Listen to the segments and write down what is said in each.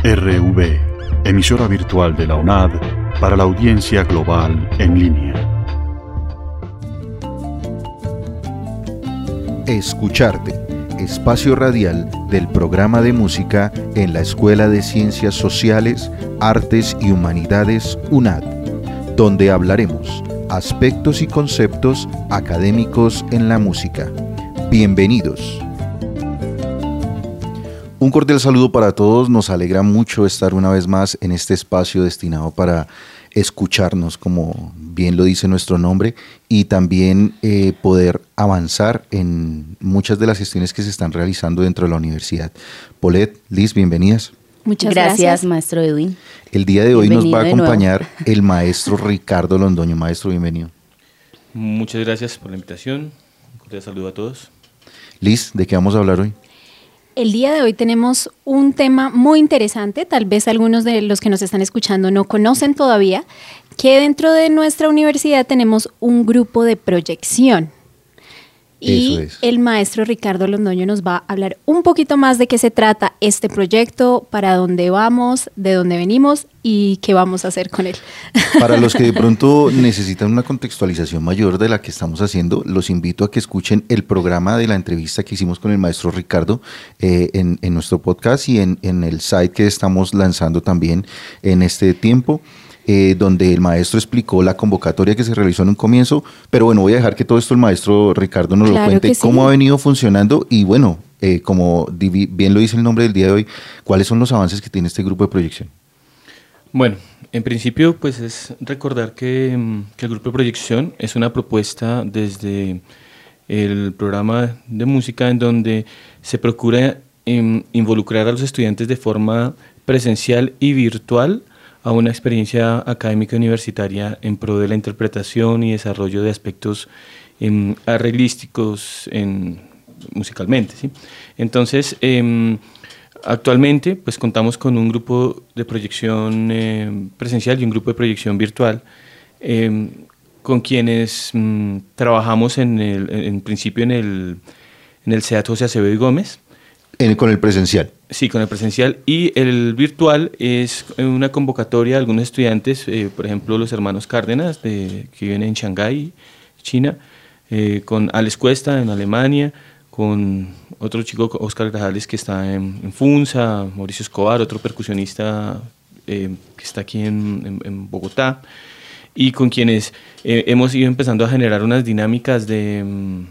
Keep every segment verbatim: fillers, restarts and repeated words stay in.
R V, emisora virtual de la UNAD para la audiencia global en línea. Escucharte, espacio radial del programa de música en la Escuela de Ciencias Sociales, Artes y Humanidades UNAD, donde hablaremos aspectos y conceptos académicos en la música. Bienvenidos. Un cordial saludo para todos, nos alegra mucho estar una vez más en este espacio destinado para escucharnos, como bien lo dice nuestro nombre, y también eh, poder avanzar en muchas de las gestiones que se están realizando dentro de la universidad. Paulette, Liz, bienvenidas. Muchas gracias, gracias, maestro Edwin. El día de hoy bienvenido nos va a acompañar el maestro Ricardo Londoño. Maestro, bienvenido. Muchas gracias por la invitación. Un cordial saludo a todos. Liz, ¿de qué vamos a hablar hoy? El día de hoy tenemos un tema muy interesante, tal vez algunos de los que nos están escuchando no conocen todavía, que dentro de nuestra universidad tenemos un grupo de proyección. Y Eso es. El maestro Ricardo Londoño nos va a hablar un poquito más de qué se trata este proyecto, para dónde vamos, de dónde venimos y qué vamos a hacer con él. Para los que de pronto necesitan una contextualización mayor de la que estamos haciendo, los invito a que escuchen el programa de la entrevista que hicimos con el maestro Ricardo eh, en, en nuestro podcast y en, en el site que estamos lanzando también en este tiempo. Eh, donde el maestro explicó la convocatoria que se realizó en un comienzo, pero bueno, voy a dejar que todo esto el maestro Ricardo nos claro lo cuente, cómo sí. ha venido funcionando y bueno, eh, como bien lo dice el nombre del día de hoy, ¿cuáles son los avances que tiene este grupo de proyección? Bueno, en principio pues es recordar que, que el grupo de proyección es una propuesta desde el programa de música en donde se procura eh, involucrar a los estudiantes de forma presencial y virtual a una experiencia académica universitaria en pro de la interpretación y desarrollo de aspectos eh, arreglísticos en, musicalmente, ¿sí? Entonces, eh, actualmente pues contamos con un grupo de proyección eh, presencial y un grupo de proyección virtual eh, con quienes mm, trabajamos en, el, en principio en el, en el SEAD José Acevedo y Gómez. En, con el presencial. Sí, con el presencial, y el virtual es una convocatoria a algunos estudiantes, eh, por ejemplo los hermanos Cárdenas, de, que viven en Shanghái, China, eh, con Alex Cuesta en Alemania, con otro chico, Oscar Grajales, que está en, en Funza, Mauricio Escobar, otro percusionista eh, que está aquí en, en, en Bogotá, y con quienes eh, hemos ido empezando a generar unas dinámicas de,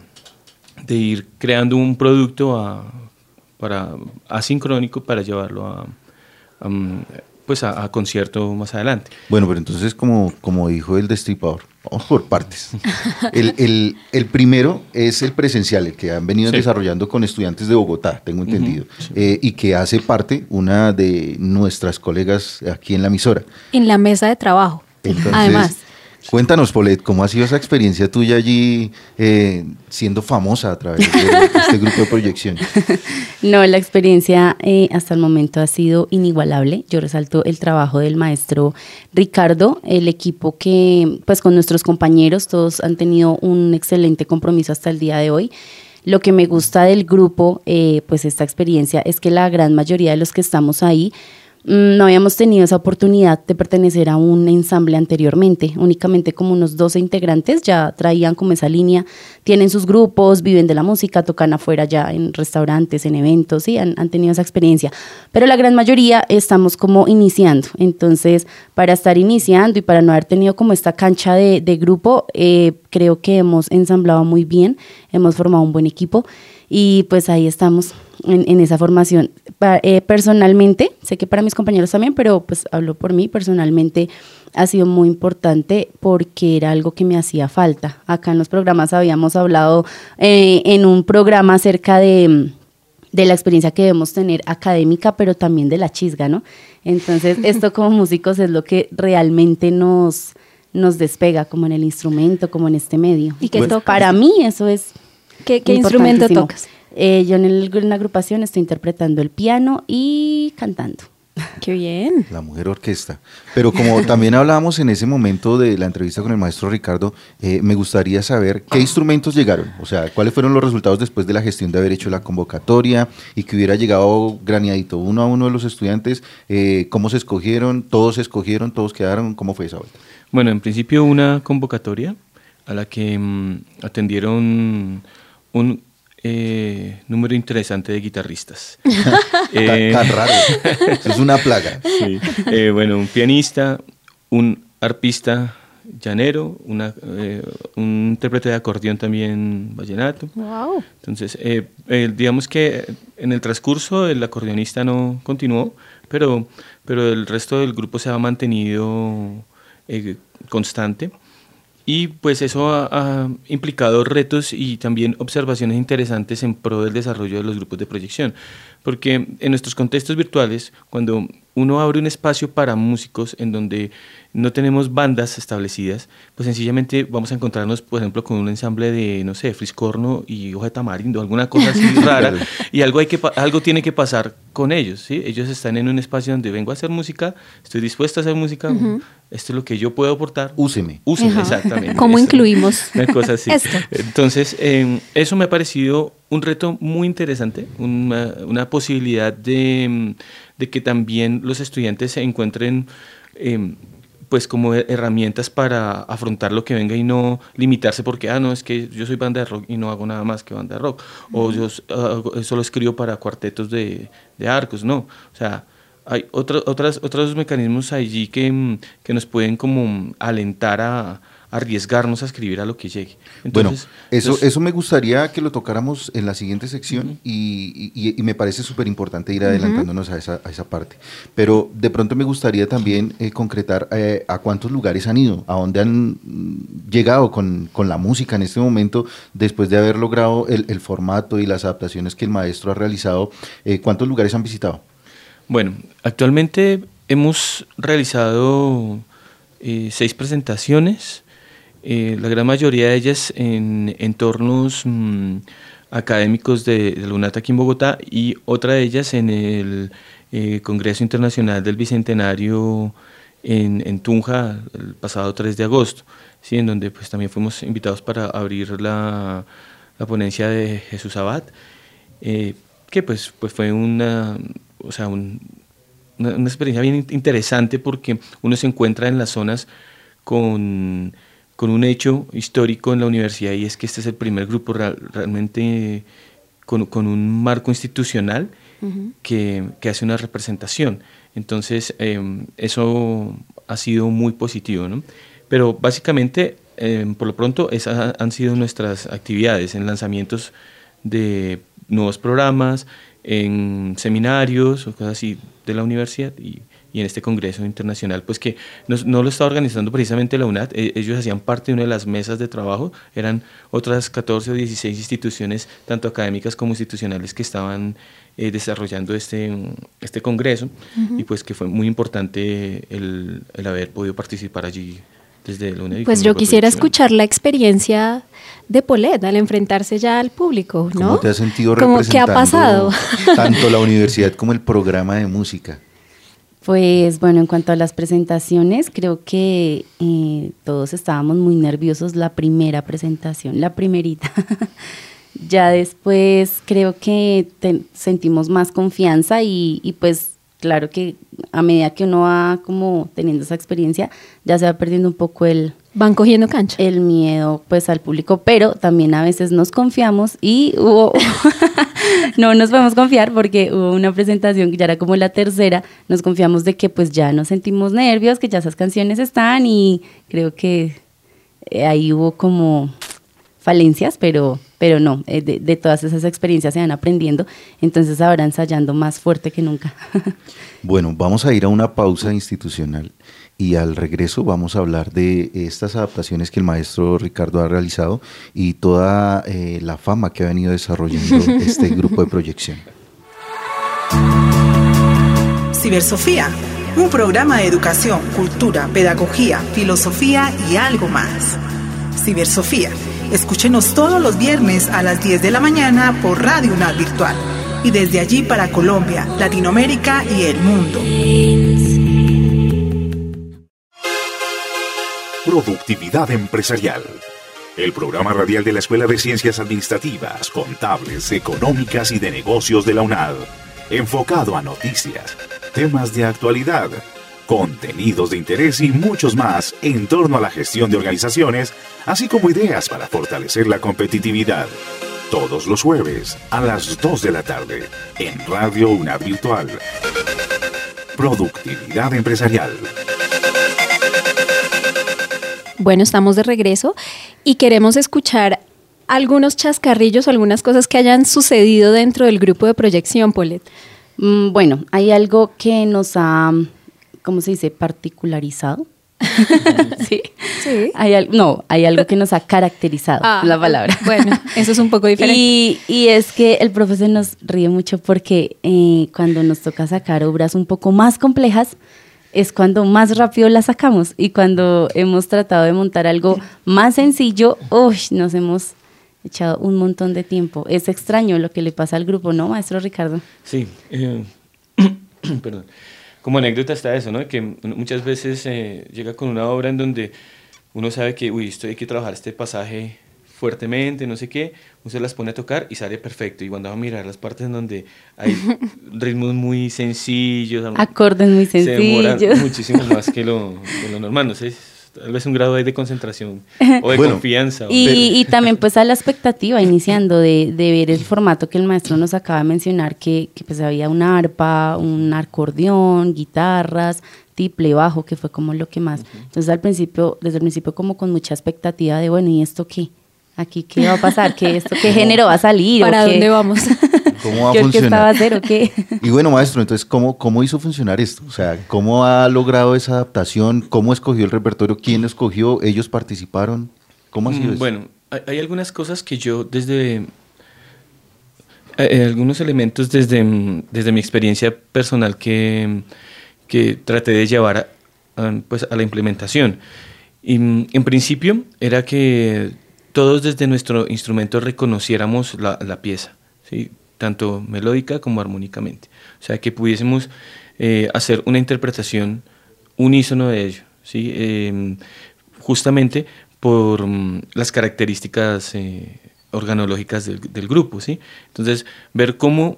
de ir creando un producto a para asincrónico para llevarlo a, a, pues a, a concierto más adelante. Bueno, pero entonces como, como dijo el destripador, vamos por partes. El, el, el primero es el presencial, el que han venido sí. desarrollando con estudiantes de Bogotá, tengo entendido, uh-huh, sí. eh, y que hace parte una de nuestras colegas aquí en la emisora. En la mesa de trabajo, entonces, además. Cuéntanos, Paulette, ¿cómo ha sido esa experiencia tuya allí eh, siendo famosa a través de este grupo de proyección? No, la experiencia eh, hasta el momento ha sido inigualable. Yo resalto el trabajo del maestro Ricardo, el equipo que, pues con nuestros compañeros, todos han tenido un excelente compromiso hasta el día de hoy. Lo que me gusta del grupo, eh, pues esta experiencia, es que la gran mayoría de los que estamos ahí no habíamos tenido esa oportunidad de pertenecer a un ensamble anteriormente, únicamente como unos doce integrantes ya traían como esa línea, tienen sus grupos, viven de la música, tocan afuera ya en restaurantes, en eventos, sí, han, han tenido esa experiencia, pero la gran mayoría estamos como iniciando, entonces para estar iniciando y para no haber tenido como esta cancha de, de grupo, eh, creo que hemos ensamblado muy bien, hemos formado un buen equipo y pues ahí estamos en, en esa formación. Pa, eh, personalmente, sé que para mis compañeros también, pero pues hablo por mí, personalmente ha sido muy importante porque era algo que me hacía falta. Acá en los programas habíamos hablado eh, en un programa acerca de, de la experiencia que debemos tener académica, pero también de la chisga, ¿no? Entonces esto como músicos es lo que realmente nos, nos despega como en el instrumento, como en este medio. ¿Y qué bueno, tocas? Para mí eso es ¿Qué, qué instrumento tocas? Eh, yo en, el, en la agrupación estoy interpretando el piano y cantando. ¡Qué bien! La mujer orquesta. Pero como también hablábamos en ese momento de la entrevista con el maestro Ricardo, eh, me gustaría saber qué instrumentos llegaron, o sea, cuáles fueron los resultados después de la gestión de haber hecho la convocatoria y que hubiera llegado graneadito uno a uno de los estudiantes, eh, cómo se escogieron, todos se escogieron, todos quedaron, ¿cómo fue esa vuelta? Bueno, en principio una convocatoria a la que mmm, atendieron un eh, número interesante de guitarristas. eh, tan, tan raro, es una plaga. Sí. Eh, bueno, un pianista, un arpista llanero, una, eh, un intérprete de acordeón también vallenato. Wow. Entonces, eh, eh, digamos que en el transcurso el acordeonista no continuó, pero, pero el resto del grupo se ha mantenido eh, constante. Y pues eso ha, ha implicado retos y también observaciones interesantes en pro del desarrollo de los grupos de proyección, porque en nuestros contextos virtuales, cuando uno abre un espacio para músicos en donde no tenemos bandas establecidas, pues sencillamente vamos a encontrarnos, por ejemplo, con un ensamble de, no sé, friscorno y hoja de tamarindo, alguna cosa así rara, y algo, hay que, algo tiene que pasar con ellos, ¿sí? Ellos están en un espacio donde vengo a hacer música, estoy dispuesto a hacer música, uh-huh. Esto es lo que yo puedo aportar. Úseme. Úseme, uh-huh. Exactamente. ¿Cómo esto, incluimos? Una cosa así. Esto. Entonces, eh, eso me ha parecido un reto muy interesante, una, una posibilidad de, de que también los estudiantes se encuentren eh, pues como herramientas para afrontar lo que venga y no limitarse porque, ah, no, es que yo soy banda de rock y no hago nada más que banda de rock, uh-huh. o yo uh, solo escribo para cuartetos de, de arcos, no, o sea, hay otro, otras, otros mecanismos allí que, que nos pueden como alentar a arriesgarnos a escribir a lo que llegue. Entonces, bueno, eso, entonces, eso me gustaría que lo tocáramos en la siguiente sección uh-huh. y, y, y me parece súper importante ir adelantándonos uh-huh. a, esa, a esa parte. Pero de pronto me gustaría también eh, concretar eh, a cuántos lugares han ido, a dónde han llegado con, con la música en este momento, después de haber logrado el, el formato y las adaptaciones que el maestro ha realizado, eh, ¿cuántos lugares han visitado? Bueno, actualmente hemos realizado eh, seis presentaciones, eh, la gran mayoría de ellas en entornos mmm, académicos de, de la UNAT aquí en Bogotá y otra de ellas en el eh, Congreso Internacional del Bicentenario en, en Tunja el pasado tres de agosto, ¿sí? En donde pues, también fuimos invitados para abrir la, la ponencia de Jesús Abad, eh, que pues, pues fue una... O sea, un, una, una experiencia bien interesante porque uno se encuentra en las zonas con, con un hecho histórico en la universidad y es que este es el primer grupo real, realmente con, con un marco institucional uh-huh. que, que hace una representación. Entonces, eh, eso ha sido muy positivo, ¿no? Pero básicamente, eh, por lo pronto, esas han sido nuestras actividades en lanzamientos de nuevos programas, en seminarios o cosas así de la universidad y, y en este congreso internacional, pues que no, no lo está organizando precisamente la UNAT, eh, ellos hacían parte de una de las mesas de trabajo, eran otras catorce o dieciséis instituciones, tanto académicas como institucionales, que estaban eh, desarrollando este, este congreso uh-huh. y pues que fue muy importante el, el haber podido participar allí. Desde la UNED. Pues yo quisiera escuchar la experiencia de Paulette al enfrentarse ya al público, ¿no? ¿Cómo te has sentido ¿Cómo, representando ¿qué ha pasado? tanto la universidad como el programa de música? Pues bueno, en cuanto a las presentaciones, creo que eh, todos estábamos muy nerviosos la primera presentación, la primerita. Ya después creo que te, sentimos más confianza y, y pues claro que a medida que uno va como teniendo esa experiencia, ya se va perdiendo un poco el... Van cogiendo cancha. El miedo pues al público, pero también a veces nos confiamos y hubo... no nos podemos confiar porque hubo una presentación que ya era como la tercera, nos confiamos de que pues ya nos sentimos nervios, que ya esas canciones están y creo que ahí hubo como falencias, pero... pero no, de, de todas esas experiencias se van aprendiendo, entonces ahora ensayando más fuerte que nunca. Bueno, vamos a ir a una pausa institucional y al regreso vamos a hablar de estas adaptaciones que el maestro Ricardo ha realizado y toda eh, la fama que ha venido desarrollando este grupo de proyección. Cibersofía, un programa de educación, cultura, pedagogía, filosofía y algo más. Cibersofía. Escúchenos todos los viernes a las diez de la mañana por Radio UNAD Virtual. y desde allí para Colombia, Latinoamérica y el mundo. Productividad empresarial. El programa radial de la Escuela de Ciencias Administrativas, Contables, Económicas y de Negocios de la UNAD. Enfocado a noticias, temas de actualidad, contenidos de interés y muchos más en torno a la gestión de organizaciones, así como ideas para fortalecer la competitividad. Todos los jueves a las dos de la tarde en Radio UNAD Virtual. Productividad empresarial. Bueno, estamos de regreso y queremos escuchar algunos chascarrillos o algunas cosas que hayan sucedido dentro del grupo de proyección, Paulette. Mm, bueno, hay algo que nos ha, ¿cómo se dice? Particularizado. ¿Sí? Sí. Hay al, no, hay algo que nos ha caracterizado, Ah, la palabra. Bueno, eso es un poco diferente. Y, y es que el profesor nos ríe mucho porque eh, cuando nos toca sacar obras un poco más complejas, es cuando más rápido las sacamos. Y cuando hemos tratado de montar algo más sencillo, uy, nos hemos echado un montón de tiempo. Es extraño lo que le pasa al grupo, ¿no, maestro Ricardo? Sí, eh, perdón. Como anécdota está eso, ¿no? Que muchas veces eh, llega con una obra en donde uno sabe que, uy, esto hay que trabajar este pasaje fuertemente, no sé qué, uno se las pone a tocar y sale perfecto. Y cuando va a mirar las partes en donde hay ritmos muy sencillos, acordes muy sencillos, se demoran muchísimo más que lo, que lo normal, no sé, tal vez un grado ahí de concentración o de bueno, confianza. Y, o... y también pues a la expectativa iniciando de, de ver el formato que el maestro nos acaba de mencionar, que, que pues había una arpa, un acordeón, guitarras, tiple, bajo, que fue como lo que más. Uh-huh. Entonces al principio, desde el principio como con mucha expectativa de, bueno, ¿y esto qué? ¿Aquí qué va a pasar? ¿Qué, esto, qué género va a salir? ¿Para ¿o qué? dónde vamos? ¿Cómo va a ¿Qué orquesta funcionar? va a hacer o qué? Y bueno, maestro, entonces, ¿cómo, ¿cómo hizo funcionar esto? O sea, ¿cómo ha logrado esa adaptación? ¿Cómo escogió el repertorio? ¿Quién lo escogió? ¿Ellos participaron? ¿Cómo ha sido eso? Bueno, hay, hay algunas cosas que yo desde... Hay algunos elementos desde, desde mi experiencia personal que, que traté de llevar a, a, pues, a la implementación. Y en principio era que todos desde nuestro instrumento reconociéramos la, la pieza, ¿sí? Tanto melódica como armónicamente. O sea, que pudiésemos eh, hacer una interpretación unísono de ello, ¿sí? Eh, justamente por um, las características eh, organológicas del, del grupo, ¿sí? Entonces, ver cómo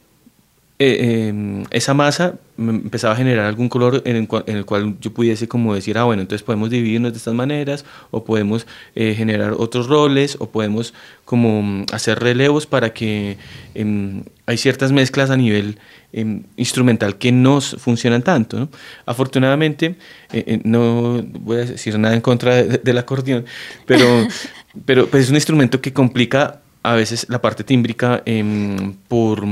eh, eh, esa masa empezaba a generar algún color en el, cual, en el cual yo pudiese como decir, ah, bueno, entonces podemos dividirnos de estas maneras, o podemos eh, generar otros roles, o podemos como hacer relevos para que eh, hay ciertas mezclas a nivel eh, instrumental que no funcionan tanto, ¿no? Afortunadamente, eh, eh, no voy a decir nada en contra de, del acordeón, pero, pero pues es un instrumento que complica a veces la parte tímbrica eh, por...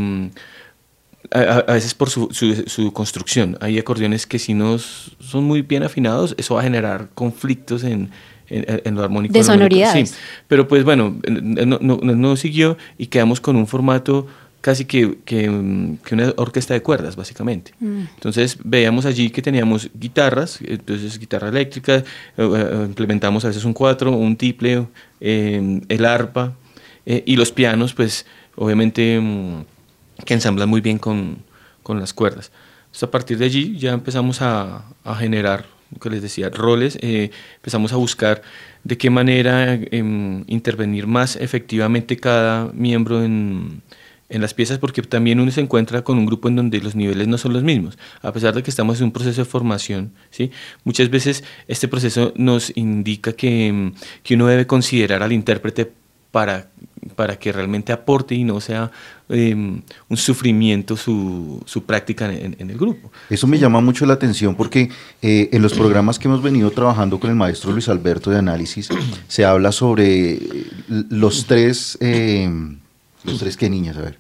A, a veces por su, su, su construcción. Hay acordeones que si no son muy bien afinados, eso va a generar conflictos en, en, en lo armónico. De sonoridades. Sí, pero pues bueno, no, no, no siguió y quedamos con un formato casi que, que, que una orquesta de cuerdas, básicamente. Mm. Entonces veíamos allí que teníamos guitarras, entonces guitarra eléctrica, eh, eh, implementamos a veces un cuatro, un tiple, eh, el arpa, eh, y los pianos, pues obviamente... Mm, que ensamblan muy bien con, con las cuerdas. Entonces, a partir de allí ya empezamos a, a generar, lo que les decía, roles, eh, empezamos a buscar de qué manera eh, intervenir más efectivamente cada miembro en, en las piezas, porque también uno se encuentra con un grupo en donde los niveles no son los mismos, a pesar de que estamos en un proceso de formación, ¿sí? Muchas veces este proceso nos indica que, que uno debe considerar al intérprete para, para que realmente aporte y no sea eh, un sufrimiento su, su práctica en, en el grupo. Eso me llama mucho la atención porque eh, en los programas que hemos venido trabajando con el maestro Luis Alberto de análisis, se habla sobre los tres, eh, los tres, ¿qué niñas? A ver.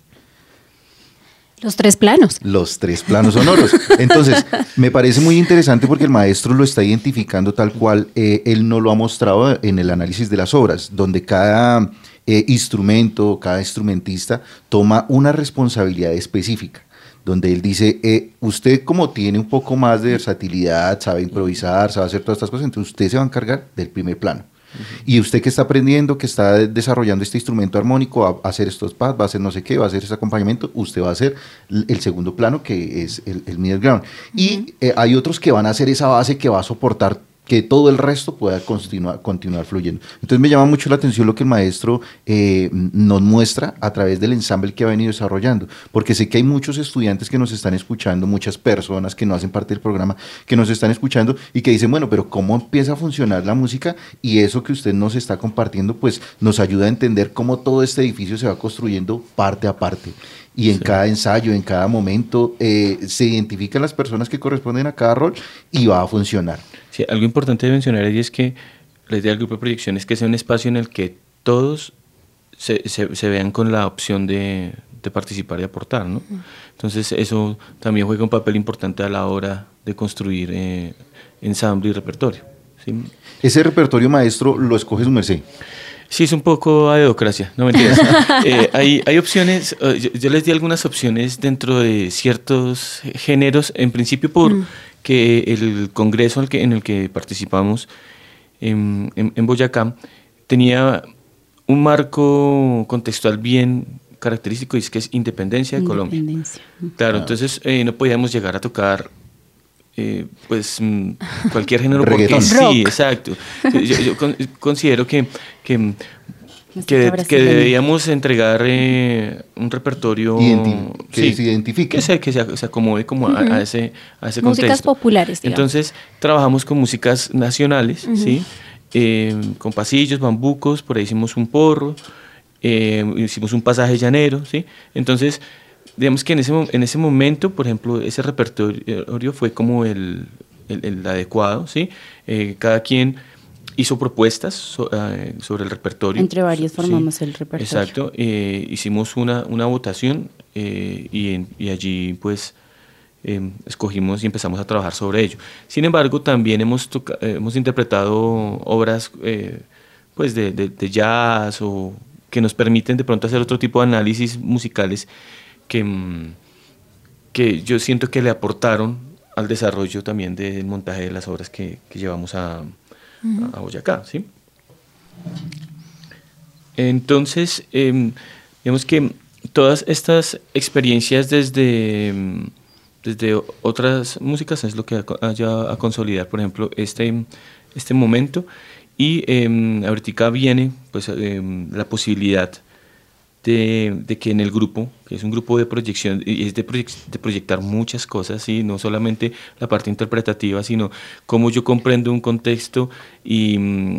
Los tres planos. Los tres planos sonoros. Entonces, me parece muy interesante porque el maestro lo está identificando tal cual eh, él nos lo ha mostrado en el análisis de las obras, donde cada eh, instrumento, cada instrumentista toma una responsabilidad específica, donde él dice, eh, usted como tiene un poco más de versatilidad, sabe improvisar, sabe hacer todas estas cosas, entonces usted se va a encargar del primer plano. Uh-huh. Y usted que está aprendiendo, que está desarrollando este instrumento armónico, va a hacer estos pads, va a hacer no sé qué, va a hacer ese acompañamiento, usted va a hacer el segundo plano, que es el, el middle ground. Uh-huh. Y eh, hay otros que van a hacer esa base que va a soportar que todo el resto pueda continuar, continuar fluyendo. Entonces me llama mucho la atención lo que el maestro eh, nos muestra a través del ensamble que ha venido desarrollando, porque sé que hay muchos estudiantes que nos están escuchando, muchas personas que no hacen parte del programa, que nos están escuchando y que dicen, bueno, pero ¿cómo empieza a funcionar la música? Y eso que usted nos está compartiendo, pues nos ayuda a entender cómo todo este edificio se va construyendo parte a parte. Y en sí. cada ensayo, en cada momento, eh, se identifican las personas que corresponden a cada rol y va a funcionar. Sí, algo importante de mencionar ahí es que la idea del grupo de proyección es que sea un espacio en el que todos se, se, se vean con la opción de, de participar y aportar, ¿no? Entonces eso también juega un papel importante a la hora de construir eh, ensamble y repertorio, ¿sí? Ese repertorio, maestro, lo escoge su merced. Sí, es un poco a dedocracia, no mentiras. eh, hay, hay opciones, uh, yo, yo les di algunas opciones dentro de ciertos géneros, en principio por mm. que el congreso en el que, en el que participamos en, en, en Boyacá tenía un marco contextual bien característico, y es que es independencia de Colombia. Independencia. Claro, ah. entonces eh, no podíamos llegar a tocar Eh, pues cualquier género porque sí, rock. Exacto. Yo, yo con, considero que que, que, que deberíamos entregar eh, un repertorio Identi- que sí, se identifique, que se, que se, se acomode como uh-huh. a, a ese a ese músicas contexto. populares, digamos. Entonces trabajamos con músicas nacionales, uh-huh. sí, eh, con pasillos, bambucos, por ahí hicimos un porro, eh, hicimos un pasaje llanero, sí. Entonces digamos que en ese, en ese momento, por ejemplo, ese repertorio fue como el, el, el adecuado, ¿sí? Eh, cada quien hizo propuestas so, uh, sobre el repertorio. Entre varios formamos ¿sí? el repertorio. Exacto. Eh, hicimos una, una votación eh, y, en, y allí pues eh, escogimos y empezamos a trabajar sobre ello. Sin embargo, también hemos, toca, eh, hemos interpretado obras eh, pues de, de, de jazz o que nos permiten de pronto hacer otro tipo de análisis musicales Que, que yo siento que le aportaron al desarrollo también del montaje de las obras que, que llevamos a, uh-huh. a Boyacá, ¿sí? Entonces, eh, digamos que todas estas experiencias desde, desde otras músicas es lo que haya a consolidar, por ejemplo, este, este momento, y eh, ahorita viene pues, eh, la posibilidad De, de que en el grupo, que es un grupo de proyección, y es de, proyect, de proyectar muchas cosas, ¿sí? No solamente la parte interpretativa, sino cómo yo comprendo un contexto y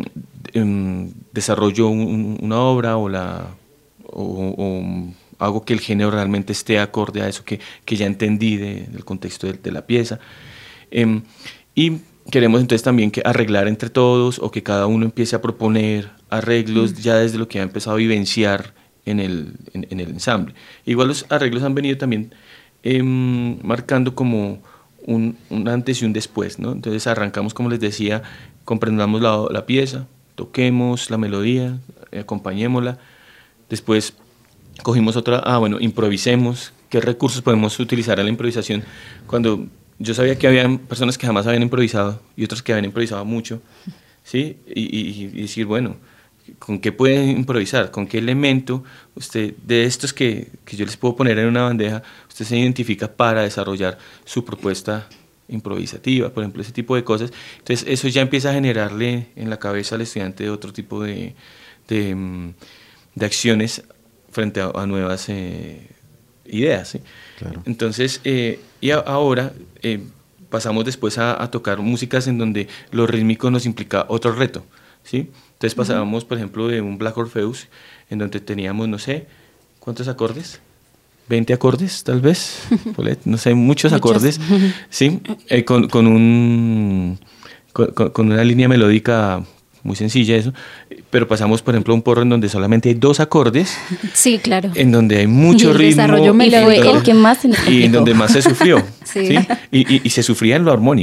um, desarrollo un, una obra o, la, o, o hago que el género realmente esté acorde a eso que, que ya entendí de, del contexto de, de la pieza. Um, y queremos entonces también que arreglar entre todos o que cada uno empiece a proponer arreglos mm. ya desde lo que ha empezado a vivenciar en el, en, en el ensamble. Igual los arreglos han venido también eh, marcando como un, un antes y un después, ¿no? Entonces arrancamos, como les decía, comprendamos la, la pieza, toquemos la melodía, eh, acompañémosla, después cogimos otra, ah bueno, improvisemos, qué recursos podemos utilizar a la improvisación. Cuando yo sabía que había personas que jamás habían improvisado y otras que habían improvisado mucho, ¿sí? Y, y, y decir, bueno, ¿con qué pueden improvisar? ¿Con qué elemento usted de estos que, que yo les puedo poner en una bandeja, usted se identifica para desarrollar su propuesta improvisativa, por ejemplo, ese tipo de cosas? Entonces eso ya empieza a generarle en la cabeza al estudiante otro tipo de, de, de acciones frente a, a nuevas eh, ideas, ¿sí? Claro. Entonces, eh, y a, ahora eh, pasamos después a, a tocar músicas en donde lo rítmico nos implica otro reto, ¿sí? Entonces pasábamos, por ejemplo, de un Black Orpheus, en donde teníamos, no sé, ¿cuántos acordes? veinte acordes, tal vez, no sé, muchos, muchos. acordes, ¿sí? Eh, con, con, un, con, con una línea melódica muy sencilla, eso, pero pasamos, por ejemplo, a un porro en donde solamente hay dos acordes. Sí, claro. En donde hay mucho y el ritmo. Desarrollo melódico. El que más se y en donde más se sufrió, sí. ¿sí? Y, y, y se sufría en lo armónico.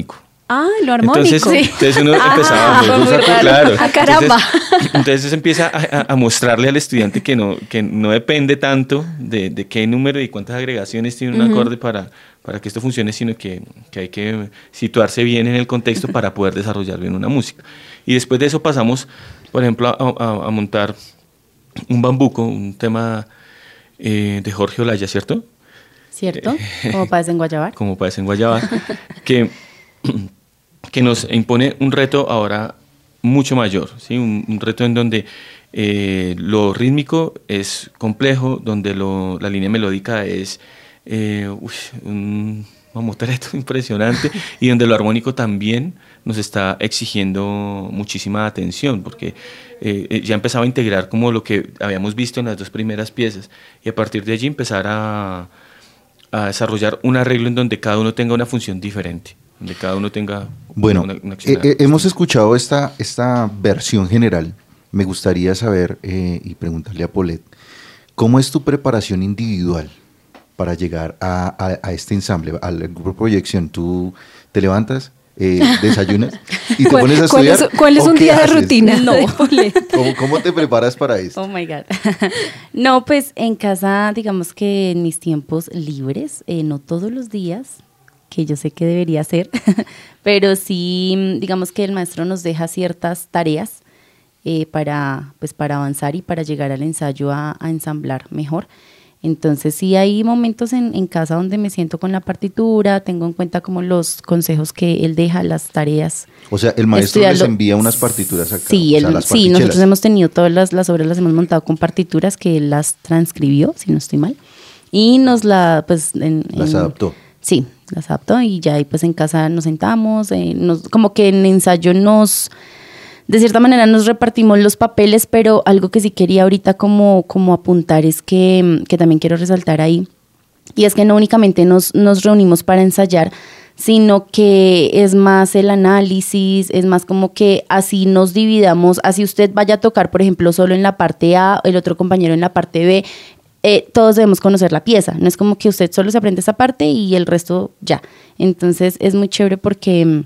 Ah, lo armónico. Entonces, sí. entonces uno ah, empezaba, fue muy raro. claro. Ah, caramba. Entonces, entonces empieza a, a mostrarle al estudiante que no, que no depende tanto de, de qué número y cuántas agregaciones tiene un uh-huh. acorde para, para que esto funcione, sino que, que hay que situarse bien en el contexto para poder desarrollar bien una música. Y después de eso pasamos, por ejemplo, a, a, a montar un bambuco, un tema eh, de Jorge Olaya, ¿cierto? ¿Cierto? Como Paz en Guayabar. Como Paz en Guayabar, que, que nos impone un reto ahora mucho mayor, ¿sí? un, un reto en donde eh, lo rítmico es complejo, donde lo, la línea melódica es eh, uy, un mamotreto impresionante y donde lo armónico también nos está exigiendo muchísima atención, porque eh, ya empezaba a integrar como lo que habíamos visto en las dos primeras piezas y a partir de allí empezar a a desarrollar un arreglo en donde cada uno tenga una función diferente, donde cada uno tenga bueno, una, una acción. Eh, hemos escuchado esta, esta versión general. Me gustaría saber eh, y preguntarle a Paulette, ¿cómo es tu preparación individual para llegar a, a, a este ensamble, al grupo Proyección? ¿Tú te levantas, eh, desayunas y te pones a estudiar? ¿Cuál es, cuál es un día haces? de rutina? No. ¿Cómo, ¿Cómo te preparas para esto? Oh my God. No, pues en casa, digamos que en mis tiempos libres, eh, no todos los días, que yo sé que debería hacer, pero sí, digamos que el maestro nos deja ciertas tareas eh, para, pues, para avanzar y para llegar al ensayo a, a ensamblar mejor. Entonces sí hay momentos en, en casa donde me siento con la partitura, tengo en cuenta como los consejos que él deja, las tareas. O sea, el maestro les envía unas partituras acá. Sí, o él, sea, las sí nosotros hemos tenido todas las, las obras, las hemos montado con partituras que él las transcribió, si no estoy mal, y nos la, pues... En, las en, adaptó. Sí, las adaptó y ya ahí pues en casa nos sentamos, eh, nos, como que en ensayo nos... De cierta manera nos repartimos los papeles, pero algo que sí quería ahorita como, como apuntar es que, que también quiero resaltar ahí, y es que no únicamente nos, nos reunimos para ensayar, sino que es más el análisis, es más como que así nos dividamos, así usted vaya a tocar, por ejemplo, solo en la parte A, el otro compañero en la parte B, eh, todos debemos conocer la pieza, no es como que usted solo se aprende esa parte y el resto ya. Entonces es muy chévere porque...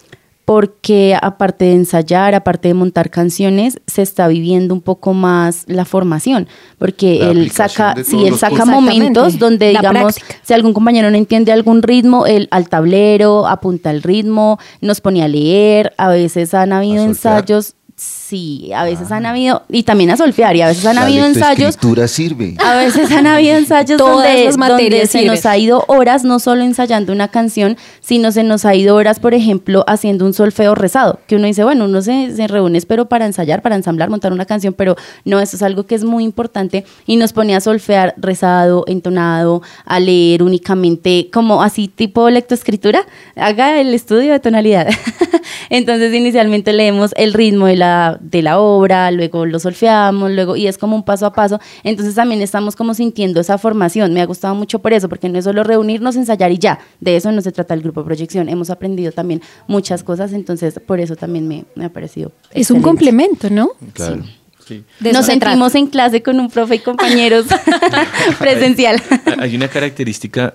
porque aparte de ensayar, aparte de montar canciones, se está viviendo un poco más la formación, porque la él saca, sí, él saca momentos donde, la digamos, práctica. Si algún compañero no entiende algún ritmo, él al tablero, apunta el ritmo, nos pone a leer, a veces han habido ensayos... Sí, a veces ah. han habido, y también a solfear, y a veces han la habido ensayos. Escritura sirve. A veces han habido ensayos donde, las materias donde se nos ha ido horas, no solo ensayando una canción, sino se nos ha ido horas, por ejemplo, haciendo un solfeo rezado, que uno dice, bueno, uno se, se reúne, pero para ensayar, para ensamblar, montar una canción, pero no, eso es algo que es muy importante, y nos ponía a solfear rezado, entonado, a leer únicamente, como así tipo lectoescritura, haga el estudio de tonalidad. Entonces, inicialmente leemos el ritmo de la de la obra, luego lo solfeamos, luego, y es como un paso a paso. Entonces también estamos como sintiendo esa formación. Me ha gustado mucho por eso, porque no es solo reunirnos, ensayar y ya. De eso no se trata el grupo Proyección. Hemos aprendido también muchas cosas, entonces por eso también me, me ha parecido Es excelente. Un complemento, ¿no? Claro. Sí. Sí. Nos sentimos trata. en clase con un profe y compañeros presencial. Hay, hay una característica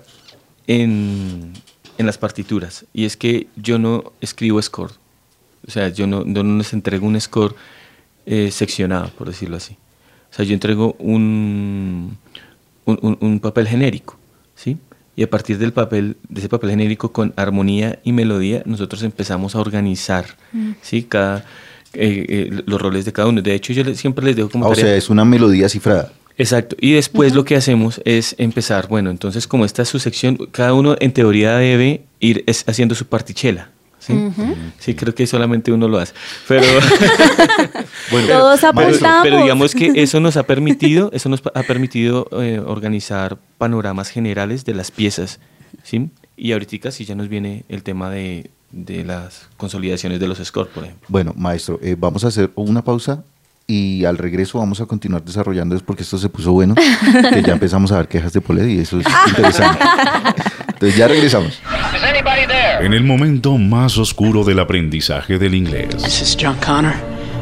en, en las partituras, y es que yo no escribo score. O sea, yo no, no les entrego un score eh, seccionado, por decirlo así. O sea, yo entrego un, un, un, un papel genérico, ¿sí? Y a partir del papel, de ese papel genérico con armonía y melodía, nosotros empezamos a organizar, mm. ¿sí? Cada, eh, eh, los roles de cada uno. De hecho, yo les, siempre les dejo como ah, tarea. O sea, es una melodía cifrada. Exacto. Y después uh-huh. lo que hacemos es empezar, bueno, entonces como esta es su sección, cada uno en teoría debe ir es, haciendo su partichela. ¿Sí? Uh-huh. Sí, creo que solamente uno lo hace. Pero bueno, todos apuntamos. Pero, pero digamos que eso nos ha permitido, eso nos ha permitido eh, organizar panoramas generales de las piezas, ¿sí? Y ahorita sí ya nos viene el tema de, de las consolidaciones de los scores, por ejemplo. Bueno, maestro, eh, vamos a hacer una pausa y al regreso vamos a continuar desarrollando eso porque esto se puso bueno, que ya empezamos a ver quejas de Paulette y eso es interesante. Entonces ya regresamos. En el momento más oscuro del aprendizaje del inglés. This is John Connor.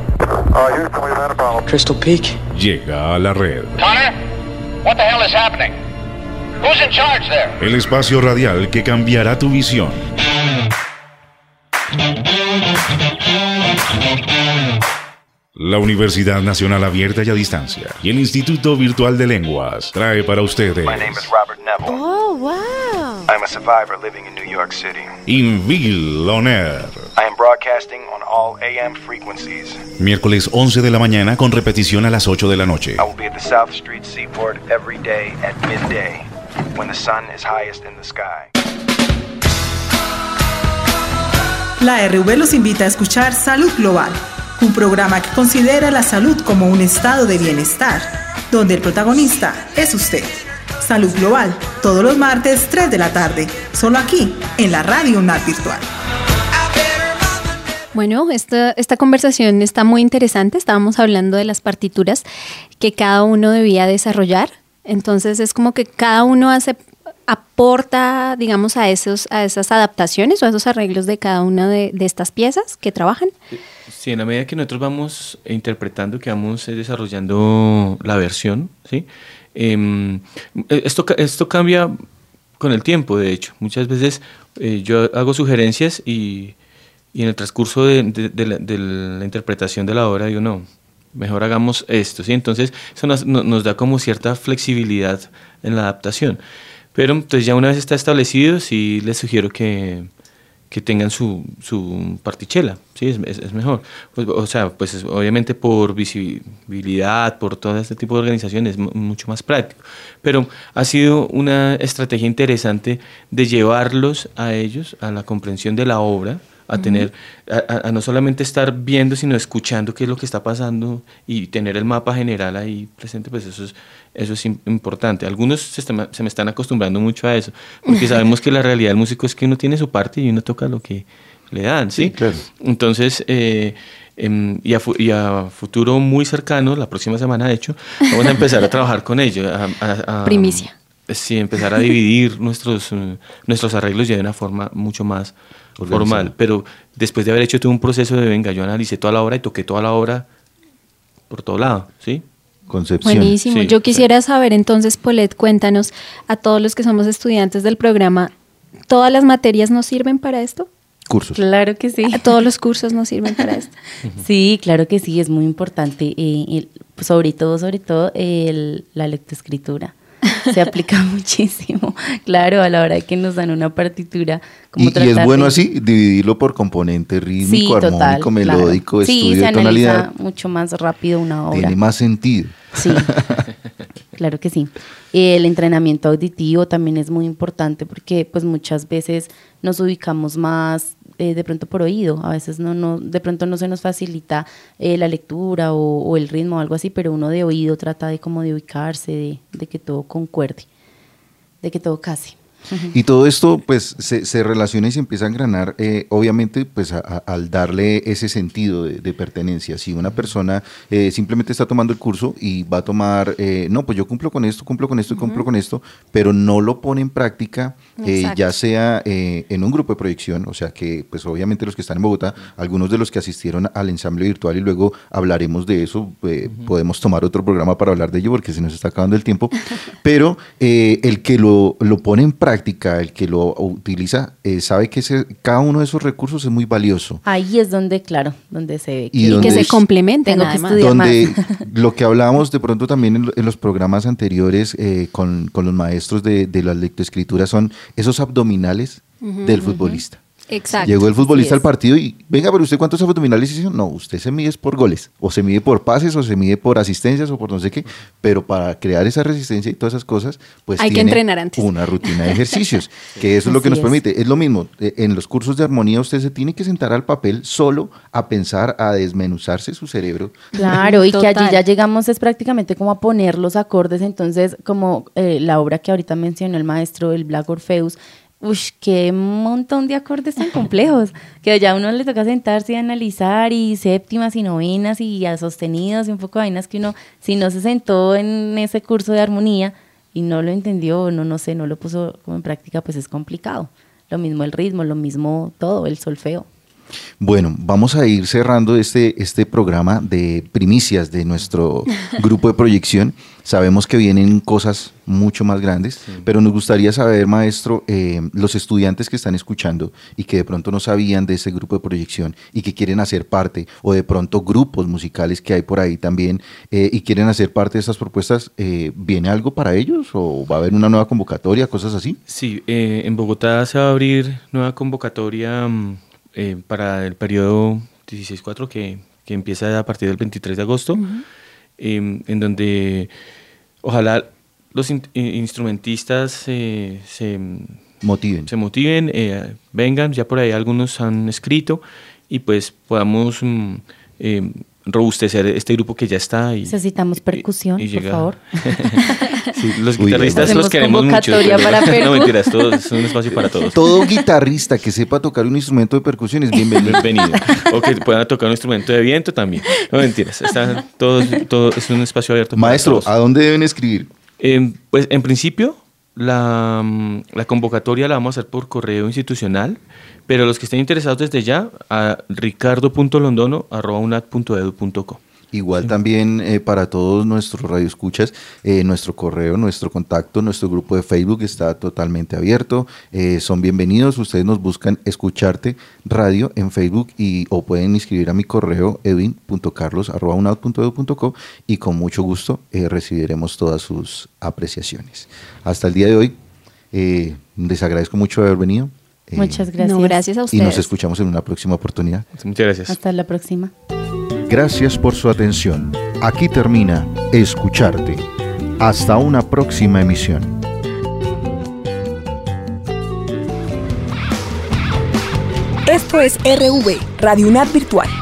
Crystal Peak. Llega a la red. Connor, what the hell is happening? Who's in charge there? El espacio radial que cambiará tu visión. La Universidad Nacional Abierta y a Distancia y el Instituto Virtual de Lenguas trae para ustedes My name is Robert Neville. Oh, wow. I'm a survivor living in New York City. Invil On Air. I am broadcasting on all A M frequencies. Miércoles once de la mañana con repetición a las ocho de la noche. I will be at the South Street Seaport every day at midday when the sun is highest in the sky. La R V los invita a escuchar Salud Global, un programa que considera la salud como un estado de bienestar, donde el protagonista es usted. Salud Global, todos los martes, tres de la tarde, solo aquí, en la Radio UNAD Virtual. Bueno, esta, esta conversación está muy interesante. Estábamos hablando de las partituras que cada uno debía desarrollar. Entonces es como que cada uno hace, aporta, digamos, a, esos, a esas adaptaciones o a esos arreglos de cada una de, de estas piezas que trabajan. Sí, en la medida que nosotros vamos interpretando, que vamos desarrollando la versión, ¿sí? Eh, esto, esto cambia con el tiempo, de hecho. Muchas veces eh, yo hago sugerencias y, y en el transcurso de, de, de, la, de la interpretación de la obra digo, no, mejor hagamos esto, ¿sí? Entonces eso nos, nos da como cierta flexibilidad en la adaptación. Pero entonces ya una vez está establecido, sí les sugiero que, que tengan su, su partichela, ¿sí? Es, es, es mejor. Pues, o sea, pues es, obviamente por visibilidad, por todo este tipo de organizaciones, es m- mucho más práctico. Pero ha sido una estrategia interesante de llevarlos a ellos, a la comprensión de la obra, a uh-huh. tener, a, a no solamente estar viendo, sino escuchando qué es lo que está pasando y tener el mapa general ahí presente, pues eso es, eso es importante. Algunos se, está, se me están acostumbrando mucho a eso, porque sabemos que la realidad del músico es que uno tiene su parte y uno toca lo que le dan, ¿sí? Sí, claro. Entonces, eh, eh, y, a fu- y a futuro muy cercano, la próxima semana de hecho, vamos a empezar a trabajar con ellos. A, a, a, Primicia. Sí, empezar a dividir nuestros, uh, nuestros arreglos ya de una forma mucho más formal, pero después de haber hecho todo un proceso de, venga, yo analicé toda la obra y toqué toda la obra por todo lado, ¿sí? Concepción. Buenísimo. Sí, yo quisiera saber entonces, Paulette, cuéntanos a todos los que somos estudiantes del programa, ¿todas las materias nos sirven para esto? Cursos. Claro que sí. ¿Todos los cursos nos sirven para esto? Sí, claro que sí, es muy importante, eh, el, sobre todo, sobre todo el, la lectoescritura. Se aplica muchísimo, claro, a la hora de que nos dan una partitura. Como y, y es bueno de... así, dividirlo por componente rítmico, sí, armónico, total, melódico, claro. Sí, estudio se de tonalidad. Analiza mucho más rápido una obra. Tiene más sentido. Sí, claro que sí. El entrenamiento auditivo también es muy importante porque pues muchas veces nos ubicamos más eh, de pronto por oído, a veces no, no, de pronto no se nos facilita eh, la lectura o, o el ritmo o algo así, pero uno de oído trata de como de ubicarse, de, de que todo concuerde, de que todo case. Y todo esto pues se, se relaciona y se empieza a engranar eh, obviamente pues a, a, al darle ese sentido de, de pertenencia. Si una persona eh, simplemente está tomando el curso y va a tomar, eh, no pues yo cumplo con esto, cumplo con esto y uh-huh. cumplo con esto, pero no lo pone en práctica, eh, ya sea eh, en un grupo de proyección, o sea que pues obviamente los que están en Bogotá, algunos de los que asistieron al ensamble virtual y luego hablaremos de eso, eh, uh-huh. podemos tomar otro programa para hablar de ello porque se nos está acabando el tiempo, pero eh, el que lo, lo pone en práctica práctica, el que lo utiliza, eh, sabe que ese, cada uno de esos recursos es muy valioso. Ahí es donde, claro, donde se ve que, y, y que se complementen. Tengo que estudiar donde más. Lo que hablábamos de pronto también en, en los programas anteriores eh, con, con los maestros de, de la lectoescritura son esos abdominales uh-huh, del futbolista. Uh-huh. Exacto. Llegó el futbolista al partido y, venga, pero ¿usted cuántos abdominales hizo? No, usted se mide por goles, o se mide por pases, o se mide por asistencias, o por no sé qué, pero para crear esa resistencia y todas esas cosas, pues hay tiene que entrenar antes. Una rutina de ejercicios, que eso es lo que nos es. permite. Es lo mismo, en los cursos de armonía usted se tiene que sentar al papel solo a pensar, a desmenuzarse su cerebro. Claro, y Total. que allí ya llegamos es prácticamente como a poner los acordes, entonces como eh, la obra que ahorita mencionó el maestro, el Black Orpheus, uy, qué montón de acordes tan complejos, que ya a uno le toca sentarse y analizar, y séptimas y novenas y a sostenidos y un poco de vainas que uno, si no se sentó en ese curso de armonía y no lo entendió, no, no sé, no lo puso como en práctica, pues es complicado. Lo mismo el ritmo, lo mismo todo, el solfeo. Bueno, vamos a ir cerrando este, este programa de primicias de nuestro grupo de proyección. Sabemos que vienen cosas mucho más grandes, sí. pero nos gustaría saber, maestro, eh, los estudiantes que están escuchando y que de pronto no sabían de ese grupo de proyección y que quieren hacer parte, o de pronto grupos musicales que hay por ahí también eh, y quieren hacer parte de estas propuestas, eh, ¿viene algo para ellos o va a haber una nueva convocatoria, cosas así? Sí, eh, en Bogotá se va a abrir nueva convocatoria eh, para el periodo dieciséis cuatro que, que empieza a partir del veintitrés de agosto, uh-huh. eh, en donde ojalá los in- instrumentistas eh, se motiven, se motiven eh, vengan, ya por ahí algunos han escrito y pues podamos mm, eh, robustecer este grupo que ya está. Y, necesitamos percusión, y, y por llega... favor. Sí, los guitarristas Uy, los queremos mucho. Para no mentiras, todo, es un espacio para todos. Todo guitarrista que sepa tocar un instrumento de percusión es bienvenido. Bienvenido. O que puedan tocar un instrumento de viento también. No mentiras, está todo, todo es un espacio abierto. Maestro, ¿a dónde deben escribir? Eh, pues en principio la, la convocatoria la vamos a hacer por correo institucional, pero los que estén interesados desde ya a ricardo punto londono arroba unad punto edu punto co. Igual sí. también eh, para todos nuestros radioescuchas, eh, nuestro correo, nuestro contacto, nuestro grupo de Facebook está totalmente abierto. Eh, son bienvenidos. Ustedes nos buscan Escucharte Radio en Facebook y o pueden inscribir a mi correo edwin punto carlos arroba unad punto edu punto co y con mucho gusto eh, recibiremos todas sus apreciaciones. Hasta el día de hoy, eh, les agradezco mucho haber venido. Eh, Muchas gracias. No, gracias a ustedes. Y nos escuchamos en una próxima oportunidad. Muchas gracias. Hasta la próxima. Gracias por su atención. Aquí termina Escucharte. Hasta una próxima emisión. Esto es R V, Radio UNAD Virtual.